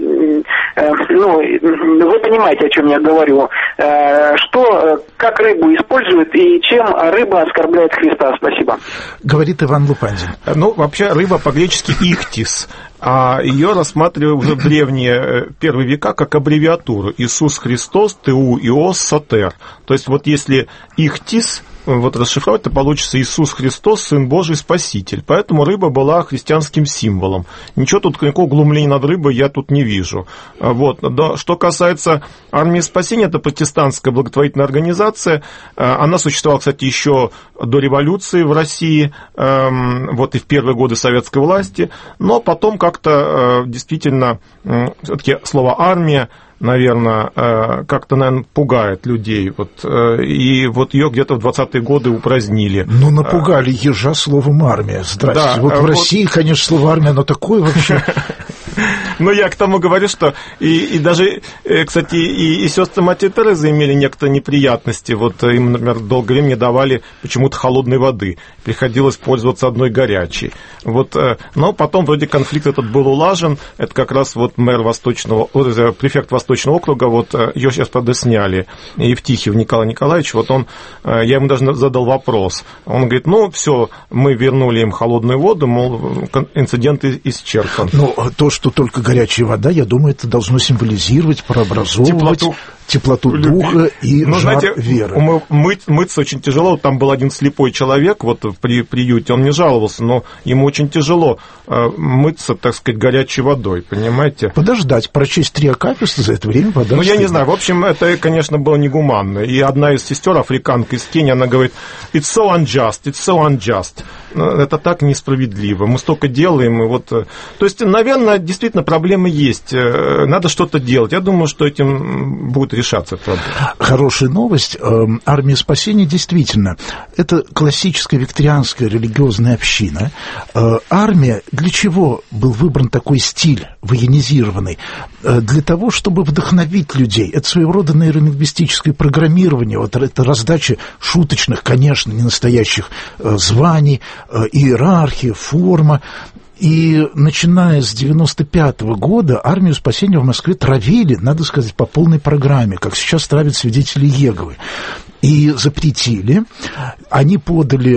вы понимаете, о чем я говорю, как рыбу используют и чем рыба оскорбляет Христа. Спасибо. Говорит Иван Лупандин. Вообще рыба по-гречески ихтис, а ее рассматривали уже в древние первые века как аббревиатуру. Иисус Христос, ТУ, Иос, Сотер. То есть вот если ихтис, вот расшифровать, то получится Иисус Христос, Сын Божий, Спаситель. Поэтому рыба была христианским символом. Ничего тут, никакого глумления над рыбой я тут не вижу. Вот. Что касается армии спасения, это протестантская благотворительная организация. Она существовала, кстати, еще до революции в России, вот и в первые годы советской власти. Но потом как-то действительно все-таки слово «армия», наверное, как-то, наверное, пугает людей. Вот, и вот ее где-то в 20-е годы упразднили. Ну, напугали ежа словом «армия». Здрасте. Да, вот в России, конечно, слово «армия», оно такое вообще... Ну, я к тому говорю, что и даже, кстати, и сестры Матери Терезы имели некоторые неприятности. Вот им, например, долгое время не давали почему-то холодной воды. Приходилось пользоваться одной горячей. Вот, но потом вроде конфликт этот был улажен. Это как раз вот префект Восточного округа, вот ее сейчас, правда, сняли. Евтихиев Николай Николаевич, вот он, я ему даже задал вопрос. Он говорит, ну, все, мы вернули им холодную воду, мол, инцидент исчерпан. Ну, то, что только горячая вода, я думаю, это должно символизировать, прообразовывать теплоту духа и жар веры. Мыться очень тяжело. Там был один слепой человек вот при приюте, он не жаловался, но ему очень тяжело мыться, так сказать, горячей водой, понимаете? Подождать, прочесть 3 акафиста, за это время подождать. Ну, я не знаю, в общем, это, конечно, было негуманно. И одна из сестер, африканка из Кении, она говорит, it's so unjust. Это так несправедливо. Мы столько делаем, и вот... То есть, наверное, действительно проблемы есть. Надо что-то делать. Я думаю, что этим будет решаться проблема. Хорошая новость. Армия спасения действительно это классическая викторианская религиозная община. Армия, для чего был выбран такой стиль военизированный? Для того, чтобы вдохновить людей. Это своего рода нейролингвистическое программирование. Вот это раздача шуточных, конечно, не настоящих званий, иерархия, форма. И начиная с 95-го года армию спасения в Москве травили, надо сказать, по полной программе, как сейчас травят свидетели Иеговы. И запретили. Они подали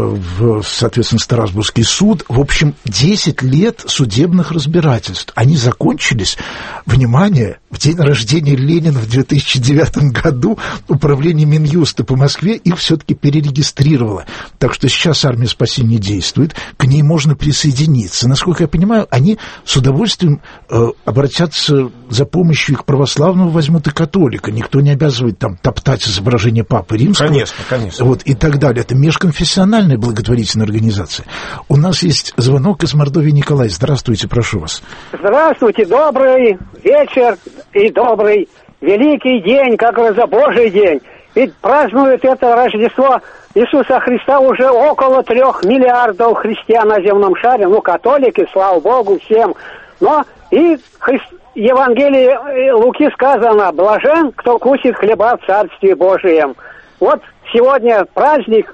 в, соответственно, Страсбургский суд. В общем, 10 лет судебных разбирательств. Они закончились, внимание, в день рождения Ленина в 2009 году управление Минюста по Москве их все-таки перерегистрировало. Так что сейчас армия спасения действует, к ней можно присоединиться. Насколько я понимаю, они с удовольствием обратятся за помощью, и к православному возьмут и католика. Никто не обязывает там топтать изображение Папы Римского. Конечно. Вот, и так далее. Это межконфессиональная благотворительная организация. У нас есть звонок из Мордовии. Николай, здравствуйте, прошу вас. Здравствуйте, добрый вечер и добрый великий день, как говорится, Божий день. Ведь празднуют это Рождество Иисуса Христа уже около 3 миллиардов христиан на земном шаре. Ну, католики, слава Богу, всем. Но и Евангелии Луки сказано, блажен, кто вкусит хлеба в Царстве Божием. Вот сегодня праздник,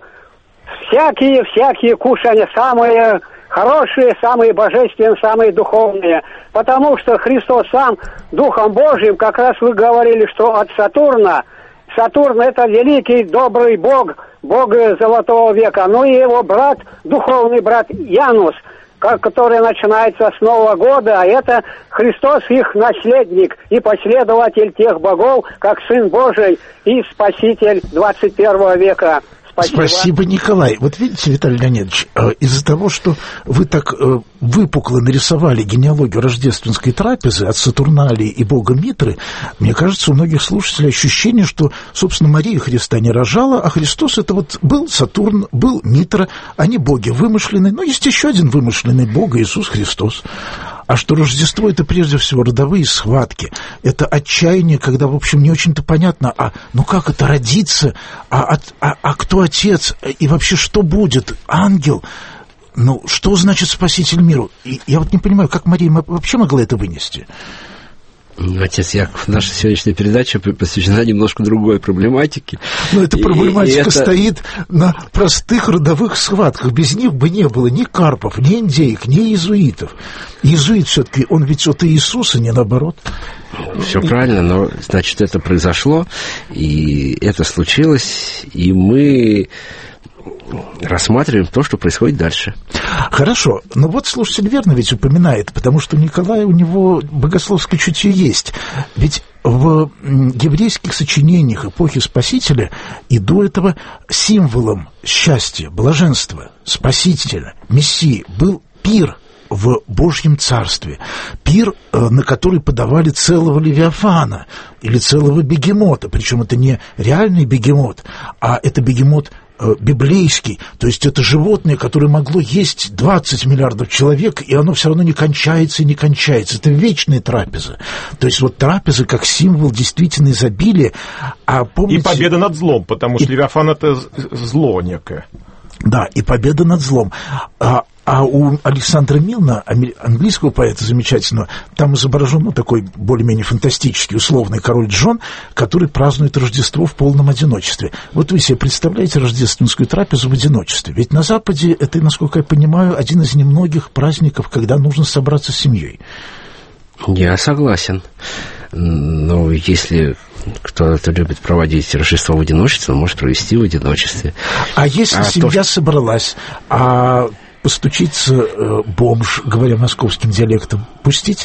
всякие кушания, самые хорошие, самые божественные, самые духовные. Потому что Христос сам Духом Божиим, как раз вы говорили, что от Сатурна. Сатурн — это великий, добрый Бог, Бог Золотого века. Ну и его брат, духовный брат Янус, который начинается с Нового года, а это Христос их наследник и последователь тех богов, как Сын Божий и Спаситель 21 века. Спасибо, Николай. Вот видите, Виталий Леонидович, из-за того, что вы так выпукло нарисовали генеалогию рождественской трапезы от Сатурналии и бога Митры, мне кажется, у многих слушателей ощущение, что, собственно, Мария Христа не рожала, а Христос это вот был Сатурн, был Митра, они боги вымышленные, но есть еще один вымышленный бог, Иисус Христос. А что Рождество — это прежде всего родовые схватки, это отчаяние, когда, в общем, не очень-то понятно, ну как это родиться, кто отец, и вообще что будет, ангел, ну что значит спаситель миру? И я вот не понимаю, как Мария вообще могла это вынести? Отец Яков, наша сегодняшняя передача посвящена немножко другой проблематике. Но эта проблематика стоит на простых родовых схватках. Без них бы не было ни карпов, ни индейок, ни иезуитов. Иезуит все-таки, он ведь от Иисуса, не наоборот. Все правильно, но, значит, это произошло, и это случилось, и мы рассматриваем то, что происходит дальше. Хорошо, но вот слушатель верно ведь упоминает, потому что Николай, у него богословское чутье есть. Ведь в еврейских сочинениях эпохи Спасителя и до этого символом счастья, блаженства, Спасителя, Мессии был пир в Божьем Царстве. Пир, на который подавали целого левиафана или целого бегемота. Причем это не реальный бегемот, а это бегемот библейский. То есть это животное, которое могло есть 20 миллиардов человек, и оно все равно не кончается и не кончается. Это вечная трапеза. То есть вот трапеза как символ действительно изобилия. А помните... И победа над злом, потому что левиафан — это зло некое. Да, и победа над злом. А у Александра Милна, английского поэта замечательного, там изображен такой более-менее фантастический, условный король Джон, который празднует Рождество в полном одиночестве. Вот вы себе представляете рождественскую трапезу в одиночестве? Ведь на Западе это, насколько я понимаю, один из немногих праздников, когда нужно собраться с семьей. Я согласен. Но если кто-то любит проводить Рождество в одиночестве, он может провести в одиночестве. А если семья собралась, постучится бомж, говоря московским диалектом, пустить?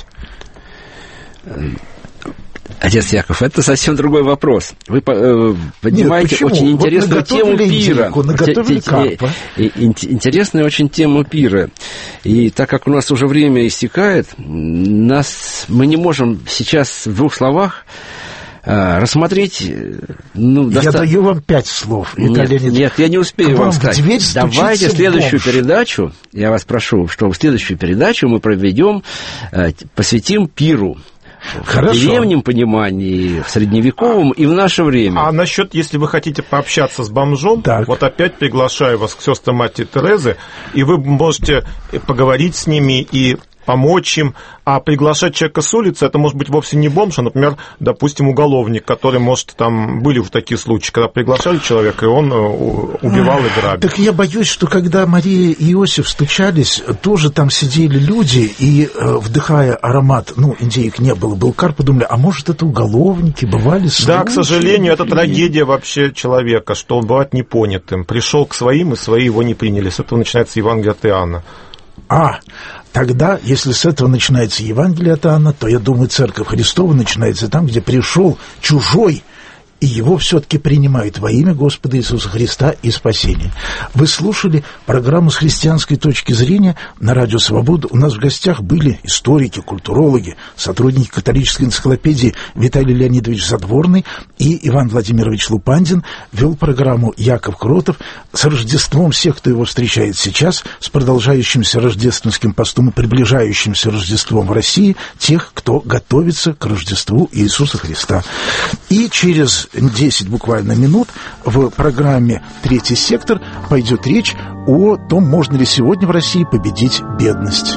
Отец Яков, это совсем другой вопрос. Вы поднимаете очень интересную тему пира. Интересную очень тему пира. И так как у нас уже время истекает, мы не можем сейчас в 2 словах рассмотреть... Я даю вам 5 слов. Нет, я не успею вам сказать. Давайте следующую передачу, я вас прошу, что следующую передачу мы проведем, посвятим пиру. Хорошо. В древнем понимании, в средневековом и в наше время. А насчет, если вы хотите пообщаться с бомжом, вот опять приглашаю вас к сестрам Матери Терезы, и вы можете поговорить с ними и помочь им. А приглашать человека с улицы, это может быть вовсе не бомж, а, например, допустим, уголовник, который, может, там были в такие случаи, когда приглашали человека, и он убивал и грабил. Так я боюсь, что когда Мария и Иосиф стучались, тоже там сидели люди, и, вдыхая аромат, индейок не было, был кар, подумали, а может, это уголовники, бывали случаи? Да, к сожалению, это трагедия вообще человека, что он бывает непонятым. Пришел к своим, и свои его не приняли. С этого начинается Евангелие от Иоанна. Тогда, если с этого начинается Евангелие от Иоанна, то, я думаю, Церковь Христова начинается там, где пришел чужой, и его все-таки принимают во имя Господа Иисуса Христа и спасения. Вы слушали программу «С христианской точки зрения» на Радио Свобода. У нас в гостях были историки, культурологи, сотрудники католической энциклопедии Виталий Леонидович Задворный и Иван Владимирович Лупандин. Вел программу Яков Кротов. С Рождеством всех, кто его встречает сейчас, с продолжающимся рождественским постом и приближающимся Рождеством в России, тех, кто готовится к Рождеству Иисуса Христа. И через 10 буквально минут в программе «Третий сектор» пойдет речь о том, можно ли сегодня в России победить бедность.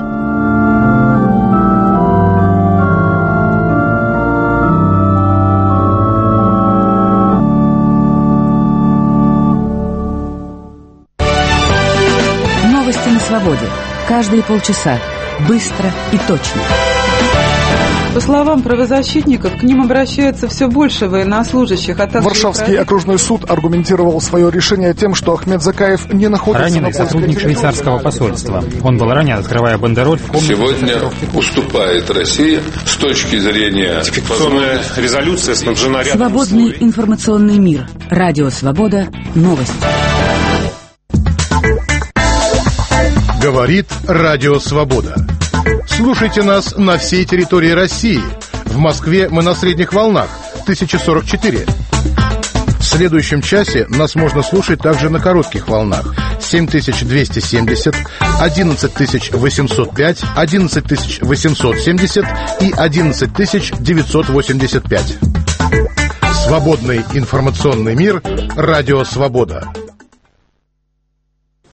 Новости на свободе. Каждые полчаса. Быстро и точно. По словам правозащитников, к ним обращается все больше военнослужащих. Варшавский окружной суд аргументировал свое решение тем, что Ахмед Закаев не находится... Раненый сотрудник швейцарского посольства. Он был ранен, открывая бандероль в комнате... Сегодня уступает Россия с точки зрения... Ратификационная резолюция снабжена рядом... Свободный информационный мир. Радио Свобода. Новости. Говорит Радио Свобода. Слушайте нас на всей территории России. В Москве мы на средних волнах 1044. В следующем часе нас можно слушать также на коротких волнах 7270, 11805, 11870 и 11985. Свободный информационный мир. Радио Свобода.